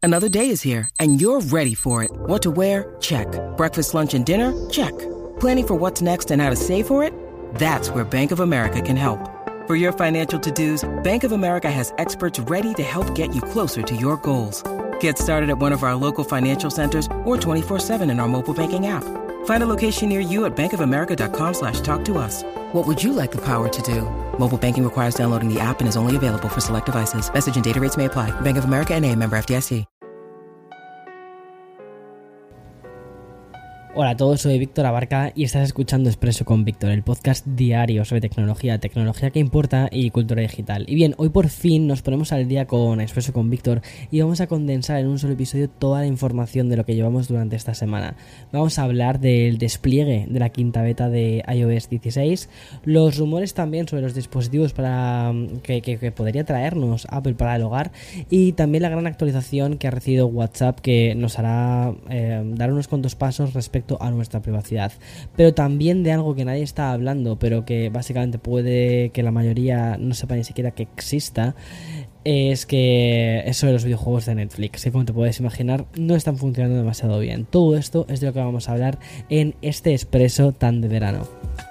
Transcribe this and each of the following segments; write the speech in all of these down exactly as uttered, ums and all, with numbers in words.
Another day is here, and you're ready for it. What to wear? Check. Breakfast, lunch, and dinner? Check. Planning for what's next and how to save for it? That's where Bank of America can help. For your financial to-dos, Bank of America has experts ready to help get you closer to your goals. Get started at one of our local financial centers or twenty-four seven in our mobile banking app. Find a location near you at bankofamerica.com slash talk to us. What would you like the power to do? Mobile banking requires downloading the app and is only available for select devices. Message and data rates may apply. Bank of America N A, member F D I C. Hola a todos, soy Víctor Abarca y estás escuchando Expreso con Víctor, el podcast diario sobre tecnología, tecnología que importa y cultura digital. Y bien, hoy por fin nos ponemos al día con Expreso con Víctor y vamos a condensar en un solo episodio toda la información de lo que llevamos durante esta semana. Vamos a hablar del despliegue de la quinta beta de i O S dieciséis, los rumores también sobre los dispositivos para que, que, que podría traernos Apple para el hogar y también la gran actualización que ha recibido WhatsApp que nos hará eh, dar unos cuantos pasos respecto a nuestra privacidad, pero también de algo que nadie está hablando, pero que básicamente puede que la mayoría no sepa ni siquiera que exista, es que es sobre los videojuegos de Netflix, que como te puedes imaginar no están funcionando demasiado bien. Todo esto es de lo que vamos a hablar en este Expreso tan de verano.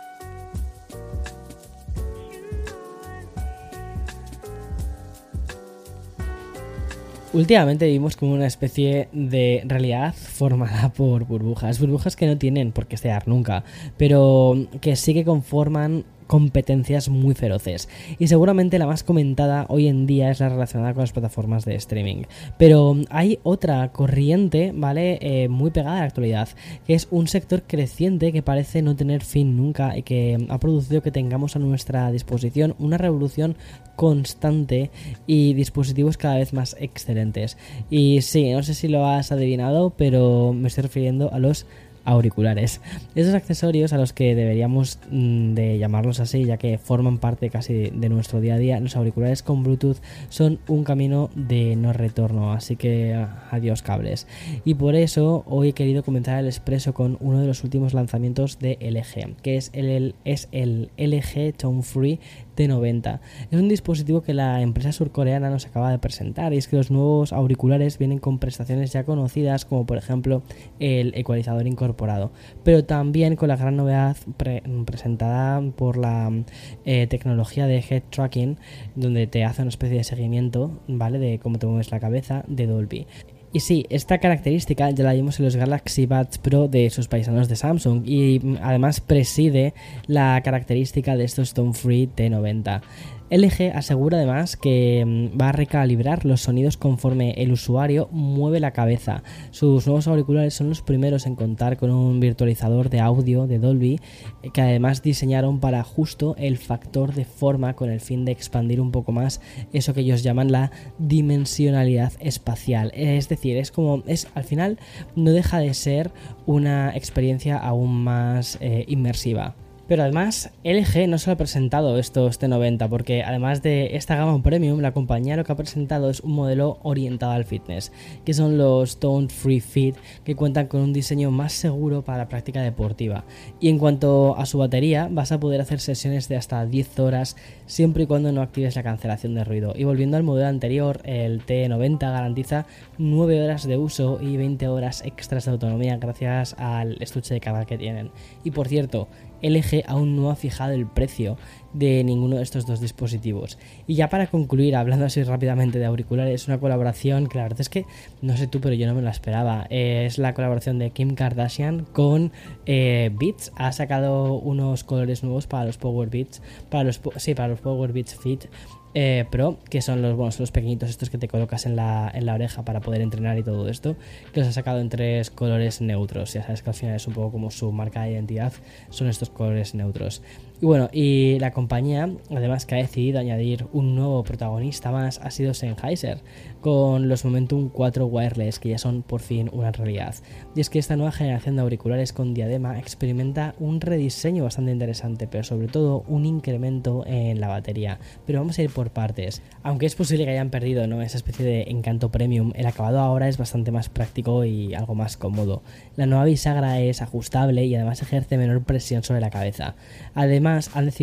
Últimamente vivimos como una especie de realidad formada por burbujas, burbujas que no tienen por qué estallar nunca, pero que sí que conforman competencias muy feroces, y seguramente la más comentada hoy en día es la relacionada con las plataformas de streaming, pero hay otra corriente, ¿vale? Eh, muy pegada a la actualidad, que es un sector creciente que parece no tener fin nunca y que ha producido que tengamos a nuestra disposición una revolución constante y dispositivos cada vez más excelentes. Y sí, no sé si lo has adivinado, pero me estoy refiriendo a los auriculares, esos accesorios a los que deberíamos mm, de llamarlos así, ya que forman parte casi de, de nuestro día a día. Los auriculares con Bluetooth son un camino de no retorno, así que adiós cables. Y por eso hoy he querido comenzar el expreso con uno de los últimos lanzamientos de L G, que es el, el, es el L G Tone Free T noventa. Es un dispositivo que la empresa surcoreana nos acaba de presentar, y es que los nuevos auriculares vienen con prestaciones ya conocidas, como por ejemplo el ecualizador incorporado, pero también con la gran novedad pre- presentada por la eh, tecnología de head tracking, donde te hace una especie de seguimiento, ¿vale?, de cómo te mueves la cabeza, de Dolby. Y sí, esta característica ya la vimos en los Galaxy Buds Pro de sus paisanos de Samsung, y además preside la característica de estos Tone Free T noventa. L G asegura además que va a recalibrar los sonidos conforme el usuario mueve la cabeza. Sus nuevos auriculares son los primeros en contar con un virtualizador de audio de Dolby, que además diseñaron para justo el factor de forma, con el fin de expandir un poco más eso que ellos llaman la dimensionalidad espacial. Es decir, es como, es al final no deja de ser una experiencia aún más eh, inmersiva. Pero además L G no solo ha presentado estos T noventa, porque además de esta gama premium, la compañía lo que ha presentado es un modelo orientado al fitness, que son los Tone Free Fit, que cuentan con un diseño más seguro para la práctica deportiva. Y en cuanto a su batería, vas a poder hacer sesiones de hasta diez horas, siempre y cuando no actives la cancelación de ruido. Y volviendo al modelo anterior, el T noventa garantiza nueve horas de uso y veinte horas extras de autonomía gracias al estuche de carga que tienen. Y por cierto, L G aún no ha fijado el precio de ninguno de estos dos dispositivos. Y ya para concluir, hablando así rápidamente de auriculares, una colaboración que la verdad es que no sé tú, pero yo no me la esperaba. Eh, es la colaboración de Kim Kardashian con eh, Beats. Ha sacado unos colores nuevos para los Power Beats, para los sí, para los Power Beats Fit Eh, Pro, que son los, bueno, son los pequeñitos estos que te colocas en la, en la oreja para poder entrenar y todo esto, que los ha sacado en tres colores neutros. Ya sabes que al final es un poco como su marca de identidad, son estos colores neutros. Y bueno, y la compañía, además, que ha decidido añadir un nuevo protagonista más, ha sido Sennheiser, con los Momentum cuatro Wireless, que ya son por fin una realidad. Y es que esta nueva generación de auriculares con diadema experimenta un rediseño bastante interesante, pero sobre todo un incremento en la batería. Pero vamos a ir por partes. Aunque es posible que hayan perdido, ¿no?, esa especie de encanto premium, el acabado ahora es bastante más práctico y algo más cómodo. La nueva bisagra es ajustable y además ejerce menor presión sobre la cabeza. Además, han decidido eliminar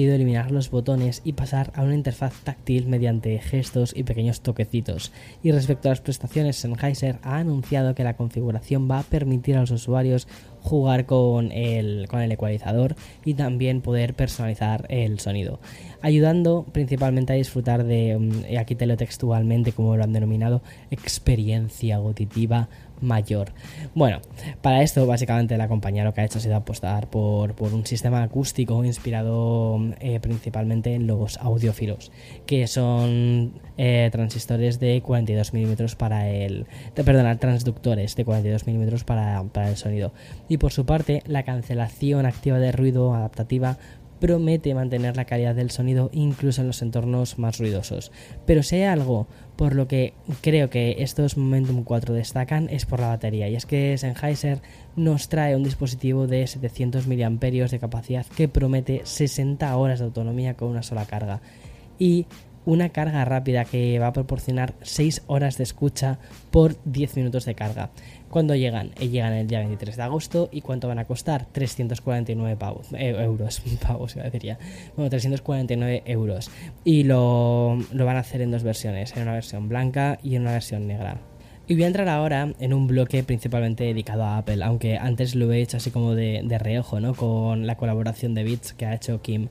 separar los botones y pasar a una interfaz táctil mediante gestos y pequeños toquecitos. Y respecto a las prestaciones, Sennheiser ha anunciado que la configuración va a permitir a los usuarios jugar con el, con el ecualizador y también poder personalizar el sonido, ayudando principalmente a disfrutar de, y aquí te lo textualmente como lo han denominado, experiencia auditiva mayor. Bueno, para esto básicamente la compañía lo que ha hecho ha sido apostar por, por un sistema acústico inspirado eh, principalmente en los audiófilos, que son eh, transistores de cuarenta y dos milímetros para el de, perdona, transductores de cuarenta y dos milímetros para, para el sonido. Y por su parte, la cancelación activa de ruido adaptativa promete mantener la calidad del sonido incluso en los entornos más ruidosos. Pero si hay algo por lo que creo que estos Momentum cuatro destacan es por la batería, y es que Sennheiser nos trae un dispositivo de setecientos miliamperios hora de capacidad que promete sesenta horas de autonomía con una sola carga y una carga rápida que va a proporcionar seis horas de escucha por diez minutos de carga. ¿Cuándo llegan? Eh, llegan el día veintitrés de agosto. ¿Y cuánto van a costar? trescientos cuarenta y nueve pavos, eh, euros, pavos, iba a decir ya. Bueno, trescientos cuarenta y nueve euros. Y lo, lo van a hacer en dos versiones, en una versión blanca y en una versión negra. Y voy a entrar ahora en un bloque principalmente dedicado a Apple, aunque antes lo he hecho así como de, de reojo, ¿no? Con la colaboración de Beats que ha hecho Kim.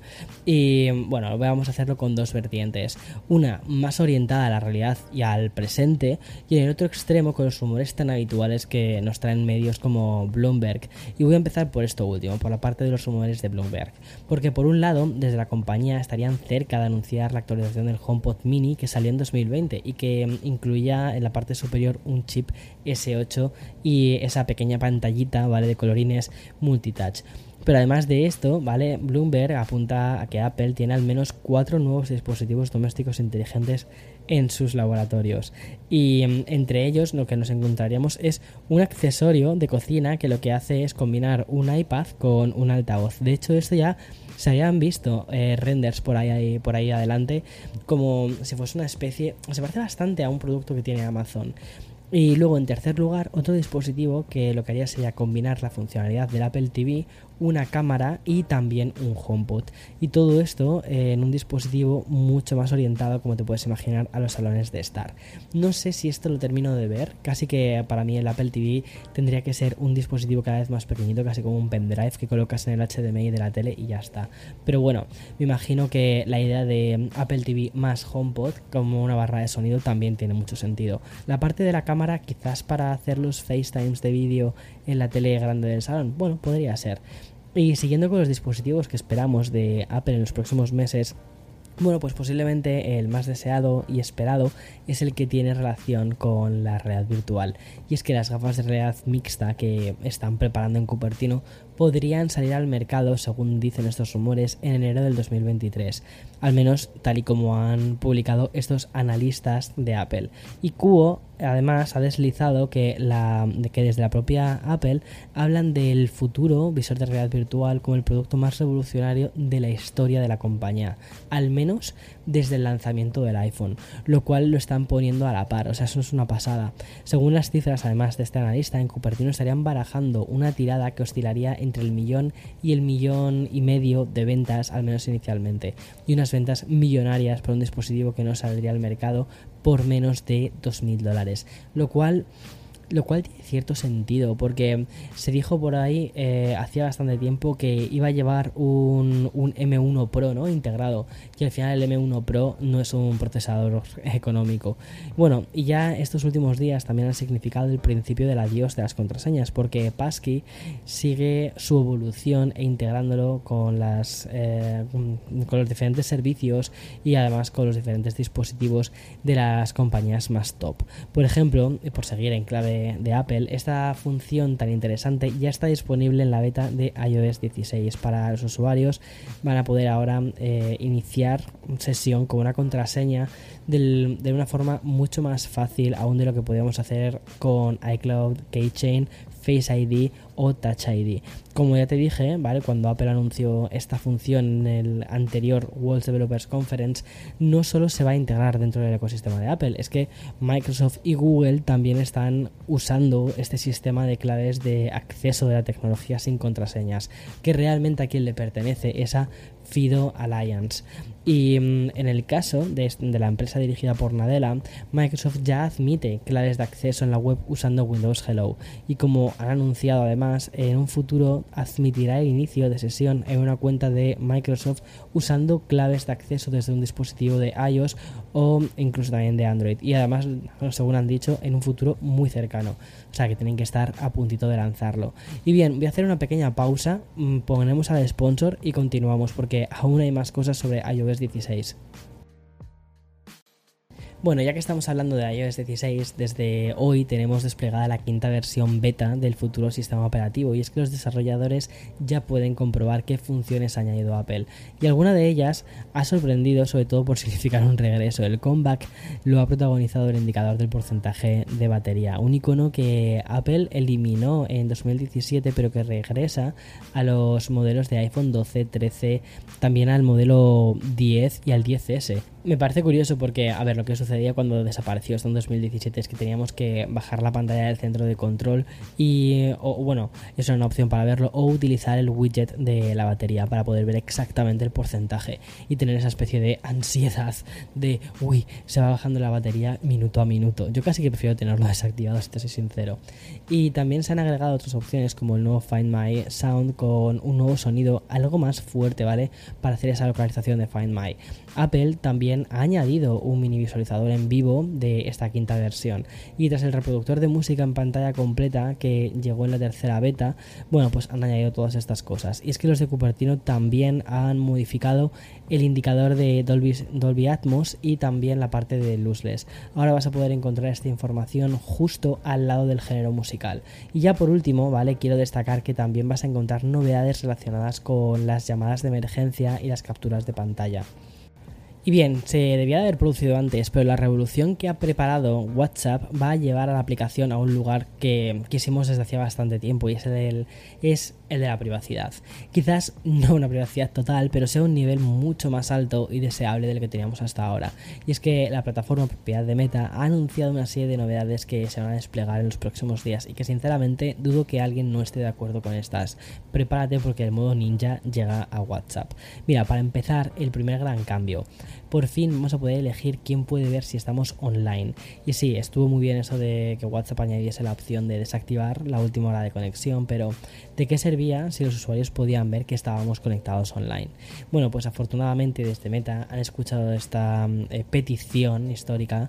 Y bueno, vamos a hacerlo con dos vertientes. Una más orientada a la realidad y al presente, y en el otro extremo con los rumores tan habituales que nos traen medios como Bloomberg. Y voy a empezar por esto último, por la parte de los rumores de Bloomberg. Porque por un lado, desde la compañía estarían cerca de anunciar la actualización del HomePod Mini que salió en dos mil veinte y que incluía en la parte superior un chip ese ocho y esa pequeña pantallita, ¿vale?, de colorines multitouch. Pero además de esto, ¿vale?, Bloomberg apunta a que Apple tiene al menos cuatro nuevos dispositivos domésticos inteligentes en sus laboratorios. Y entre ellos lo que nos encontraríamos es un accesorio de cocina que lo que hace es combinar un iPad con un altavoz. De hecho, esto ya se habían visto eh, renders por ahí, por ahí adelante, como si fuese una especie, se parece bastante a un producto que tiene Amazon. Y luego, en tercer lugar, otro dispositivo que lo que haría sería combinar la funcionalidad del Apple T V, una cámara y también un HomePod. Y todo esto eh, en un dispositivo mucho más orientado, como te puedes imaginar, a los salones de estar. No sé si esto lo termino de ver, casi que para mí el Apple T V tendría que ser un dispositivo cada vez más pequeñito, casi como un pendrive que colocas en el H D M I de la tele y ya está. Pero bueno, me imagino que la idea de Apple T V más HomePod como una barra de sonido también tiene mucho sentido. La parte de la cámara, quizás para hacer los FaceTimes de vídeo en la tele grande del salón, bueno, podría ser. Y siguiendo con los dispositivos que esperamos de Apple en los próximos meses, bueno, pues posiblemente el más deseado y esperado es el que tiene relación con la realidad virtual. Y es que las gafas de realidad mixta que están preparando en Cupertino podrían salir al mercado, según dicen estos rumores, en enero del dos mil veintitrés. Al menos tal y como han publicado estos analistas de Apple. Y Kuo además ha deslizado que, la, que desde la propia Apple hablan del futuro visor de realidad virtual como el producto más revolucionario de la historia de la compañía, al menos desde el lanzamiento del iPhone, lo cual lo están poniendo a la par, o sea, eso es una pasada. Según las cifras además de este analista, en Cupertino estarían barajando una tirada que oscilaría entre el millón y el millón y medio de ventas, al menos inicialmente, y unas ventas millonarias por un dispositivo que no saldría al mercado por menos de dos mil dólares, lo cual lo cual tiene cierto sentido, porque se dijo por ahí eh, hacía bastante tiempo que iba a llevar un, un M uno Pro, ¿no?, integrado, y al final el M uno Pro no es un procesador económico. Bueno, y ya estos últimos días también han significado el principio del adiós de las contraseñas, porque Passkey sigue su evolución e integrándolo con las eh, con los diferentes servicios y además con los diferentes dispositivos de las compañías más top. Por ejemplo, por seguir en clave de Apple, esta función tan interesante ya está disponible en la beta de iOS dieciséis. Para los usuarios van a poder ahora eh, iniciar sesión con una contraseña del, de una forma mucho más fácil aún de lo que podíamos hacer con iCloud, Keychain, Face I D o Touch I D. Como ya te dije, ¿vale?, cuando Apple anunció esta función en el anterior World Developers Conference, no solo se va a integrar dentro del ecosistema de Apple, es que Microsoft y Google también están usando este sistema de claves de acceso de la tecnología sin contraseñas, que realmente a quien le pertenece es a Fido Alliance. Y mmm, en el caso de, de la empresa dirigida por Nadella, Microsoft ya admite claves de acceso en la web usando Windows Hello, y como han anunciado además, en un futuro admitirá el inicio de sesión en una cuenta de Microsoft usando claves de acceso desde un dispositivo de iOS o incluso también de Android, y además, según han dicho, en un futuro muy cercano, o sea que tienen que estar a puntito de lanzarlo. Y bien, voy a hacer una pequeña pausa, ponemos al sponsor y continuamos, porque aún hay más cosas sobre iOS dieciséis. Bueno, ya que estamos hablando de iOS dieciséis, desde hoy tenemos desplegada la quinta versión beta del futuro sistema operativo, y es que los desarrolladores ya pueden comprobar qué funciones ha añadido Apple, y alguna de ellas ha sorprendido, sobre todo por significar un regreso. El comeback lo ha protagonizado el indicador del porcentaje de batería, un icono que Apple eliminó en dos mil diecisiete pero que regresa a los modelos de iPhone doce, trece, también al modelo diez y al diez ese. Me parece curioso porque, a ver, lo que sucedía cuando desapareció esto en dos mil diecisiete es que teníamos que bajar la pantalla del centro de control y, o, bueno, eso era una opción para verlo, o utilizar el widget de la batería para poder ver exactamente el porcentaje y tener esa especie de ansiedad de, uy, se va bajando la batería minuto a minuto. Yo casi que prefiero tenerlo desactivado, si te soy sincero. Y también se han agregado otras opciones como el nuevo Find My Sound con un nuevo sonido algo más fuerte, ¿vale? Para hacer esa localización de Find My. Apple también ha añadido un mini visualizador en vivo de esta quinta versión, y tras el reproductor de música en pantalla completa que llegó en la tercera beta, bueno, pues han añadido todas estas cosas. Y es que los de Cupertino también han modificado el indicador de Dolby, Dolby Atmos y también la parte de lossless. Ahora vas a poder encontrar esta información justo al lado del género musical. Y ya por último, vale, quiero destacar que también vas a encontrar novedades relacionadas con las llamadas de emergencia y las capturas de pantalla. Y bien, se debía de haber producido antes, pero la revolución que ha preparado WhatsApp va a llevar a la aplicación a un lugar que quisimos desde hacía bastante tiempo, y es el, del, es el de la privacidad. Quizás no una privacidad total, pero sea un nivel mucho más alto y deseable del que teníamos hasta ahora. Y es que la plataforma propiedad de Meta ha anunciado una serie de novedades que se van a desplegar en los próximos días, y que sinceramente dudo que alguien no esté de acuerdo con estas. Prepárate porque el modo ninja llega a WhatsApp. Mira, para empezar, el primer gran cambio. Por fin vamos a poder elegir quién puede ver si estamos online. Y sí, estuvo muy bien eso de que WhatsApp añadiese la opción de desactivar la última hora de conexión, pero ¿de qué servía si los usuarios podían ver que estábamos conectados online? Bueno, pues afortunadamente desde Meta han escuchado esta eh, petición histórica,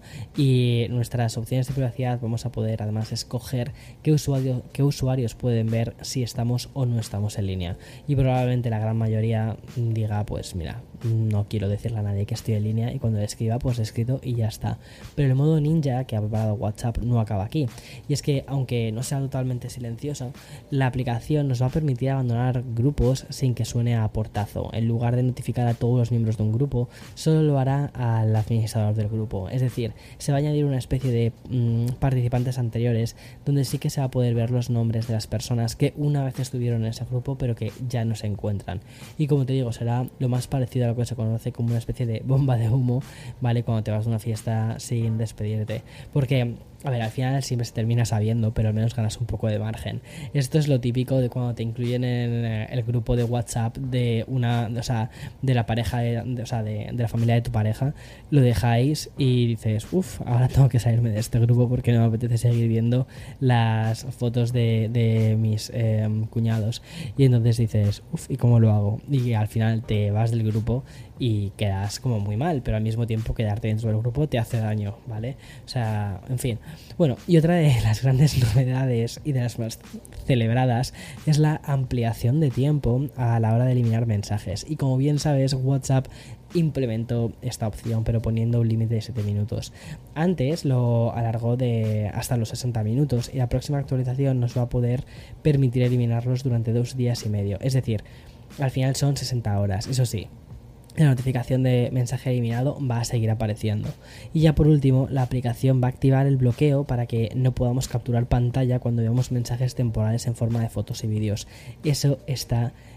y nuestras opciones de privacidad vamos a poder además escoger qué, usuario, qué usuarios pueden ver si estamos o no estamos en línea. Y probablemente la gran mayoría diga, pues mira, no quiero decirle a nadie que estoy en línea, y cuando le escriba pues le he escrito y ya está. Pero el modo ninja que ha preparado WhatsApp no acaba aquí, y es que aunque no sea totalmente silenciosa, la aplicación nos va a permitir abandonar grupos sin que suene a portazo. En lugar de notificar a todos los miembros de un grupo, solo lo hará al administrador del grupo. Es decir, se va a añadir una especie de mmm, participantes anteriores, donde sí que se va a poder ver los nombres de las personas que una vez estuvieron en ese grupo pero que ya no se encuentran. Y como te digo, será lo más parecido a lo que se conoce como una especie de bomba de humo, ¿vale? Cuando te vas de una fiesta sin despedirte. Porque, a ver, al final siempre se termina sabiendo, pero al menos ganas un poco de margen. Esto es lo típico de cuando te incluyen en el grupo de WhatsApp de una, o sea, de la pareja, de, de, o sea, de, de la familia de tu pareja, lo dejáis y dices, uff, ahora tengo que salirme de este grupo porque no me apetece seguir viendo las fotos de, de mis eh, cuñados. Y entonces dices, uff, ¿y cómo lo hago? Y al final te vas del grupo y quedas como muy mal, pero al mismo tiempo quedarte dentro del grupo te hace daño, ¿vale? O sea, en fin. Bueno, y otra de las grandes novedades y de las más celebradas es la ampliación de tiempo a la hora de eliminar mensajes. Y como bien sabes, WhatsApp implementó esta opción, pero poniendo un límite de siete minutos. Antes lo alargó de hasta los sesenta minutos, y la próxima actualización nos va a poder permitir eliminarlos durante dos días y medio. Es decir, al final son sesenta horas, eso sí. La notificación de mensaje eliminado va a seguir apareciendo. Y ya por último, la aplicación va a activar el bloqueo para que no podamos capturar pantalla cuando veamos mensajes temporales en forma de fotos y vídeos. Eso está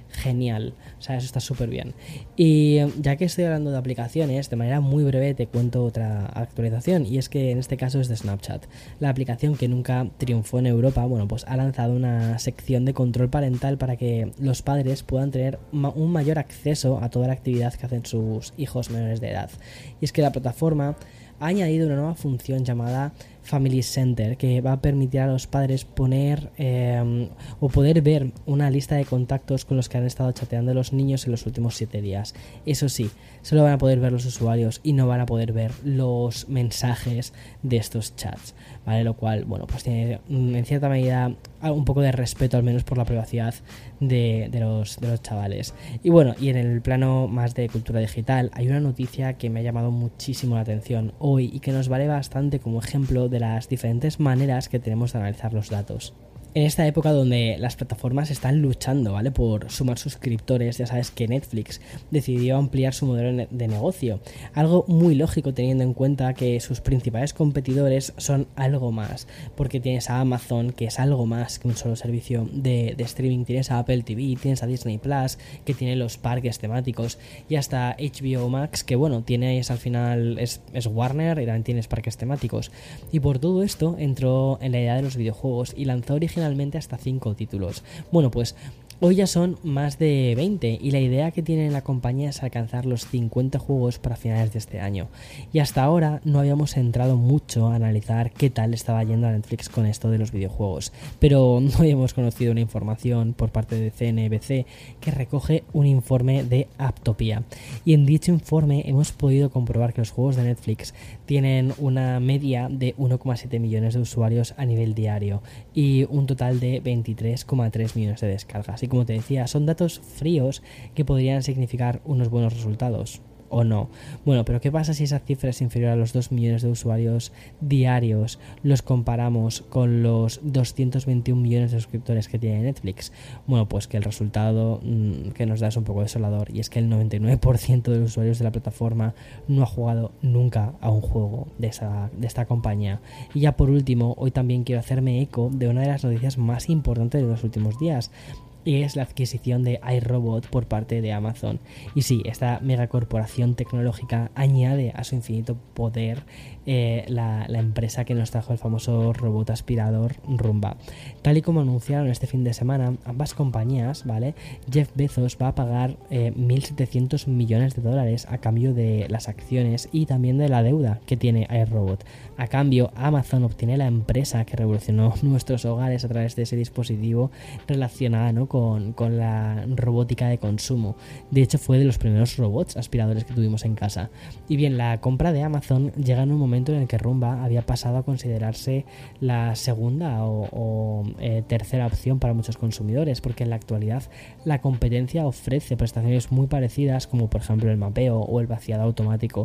genial. O sea, eso está súper bien. Y ya que estoy hablando de aplicaciones, de manera muy breve te cuento otra actualización, y es que en este caso es de Snapchat. La aplicación que nunca triunfó en Europa, bueno, pues ha lanzado una sección de control parental para que los padres puedan tener ma- un mayor acceso a toda la actividad que hacen sus hijos menores de edad. Y es que la plataforma ha añadido una nueva función llamada Family Center, que va a permitir a los padres poner eh, o poder ver una lista de contactos con los que han estado chateando los niños en los últimos siete días. Eso sí, solo van a poder ver los usuarios y no van a poder ver los mensajes de estos chats, ¿vale? Lo cual, bueno, pues tiene en cierta medida un poco de respeto, al menos por la privacidad de, de, los, de los chavales. Y bueno, y en el plano más de cultura digital, hay una noticia que me ha llamado muchísimo la atención hoy y que nos vale bastante como ejemplo de las diferentes maneras que tenemos de analizar los datos. En esta época donde las plataformas están luchando, ¿vale?, por sumar suscriptores, ya sabes que Netflix decidió ampliar su modelo de negocio. Algo muy lógico teniendo en cuenta que sus principales competidores son algo más, porque tienes a Amazon, que es algo más que un solo servicio de, de streaming, tienes a Apple T V, tienes a Disney Plus, que tiene los parques temáticos, y hasta H B O Max, que bueno, tienes al final, es, es Warner y también tienes parques temáticos. Y por todo esto entró en la idea de los videojuegos y lanzó originalmente hasta cinco títulos. Bueno, pues hoy ya son más de veinte y la idea que tiene la compañía es alcanzar los cincuenta juegos para finales de este año. Y hasta ahora no habíamos entrado mucho a analizar qué tal estaba yendo a Netflix con esto de los videojuegos, pero no habíamos conocido una información por parte de C N B C que recoge un informe de Aptopia. Y en dicho informe hemos podido comprobar que los juegos de Netflix tienen una media de uno coma siete millones de usuarios a nivel diario y un total de veintitrés coma tres millones de descargas. Y como te decía, son datos fríos que podrían significar unos buenos resultados. ¿O no? Bueno, pero ¿qué pasa si esa cifra es inferior a los dos millones de usuarios diarios? Los comparamos con los doscientos veintiún millones de suscriptores que tiene Netflix. Bueno, pues que el resultado mmm, que nos da es un poco desolador, y es que el noventa y nueve por ciento de los usuarios de la plataforma no ha jugado nunca a un juego de, esa, de esta compañía. Y ya por último, hoy también quiero hacerme eco de una de las noticias más importantes de los últimos días, y es la adquisición de iRobot por parte de Amazon. Y sí, esta megacorporación tecnológica añade a su infinito poder eh, la, la empresa que nos trajo el famoso robot aspirador Roomba. Tal y como anunciaron este fin de semana ambas compañías, ¿vale?, Jeff Bezos va a pagar eh, mil setecientos millones de dólares a cambio de las acciones y también de la deuda que tiene iRobot. A cambio, Amazon obtiene la empresa que revolucionó nuestros hogares a través de ese dispositivo relacionada, ¿no?, Con, con la robótica de consumo. De hecho, fue de los primeros robots aspiradores que tuvimos en casa. Y bien, la compra de Amazon llega en un momento en el que Roomba había pasado a considerarse la segunda o, o eh, tercera opción para muchos consumidores, porque en la actualidad la competencia ofrece prestaciones muy parecidas, como por ejemplo el mapeo o el vaciado automático.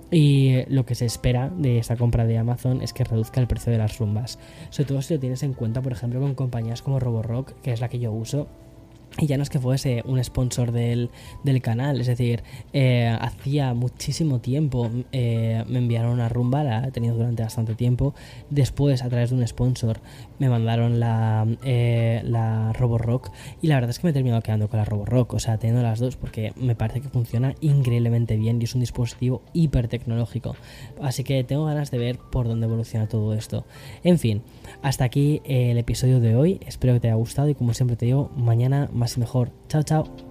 Y lo que se espera de esta compra de Amazon es que reduzca el precio de las Roombas, sobre todo si lo tienes en cuenta, por ejemplo, con compañías como Roborock, que es la que yo uso. Y ya no es que fuese un sponsor del, del canal, es decir, eh, hacía muchísimo tiempo eh, me enviaron una Roomba, la he tenido durante bastante tiempo. Después, a través de un sponsor, me mandaron la, eh, la Roborock, y la verdad es que me he terminado quedando con la Roborock, o sea, teniendo las dos, porque me parece que funciona increíblemente bien y es un dispositivo hiper tecnológico. Así que tengo ganas de ver por dónde evoluciona todo esto. En fin, hasta aquí el episodio de hoy, espero que te haya gustado y como siempre te digo, mañana más y mejor. Chao, chao.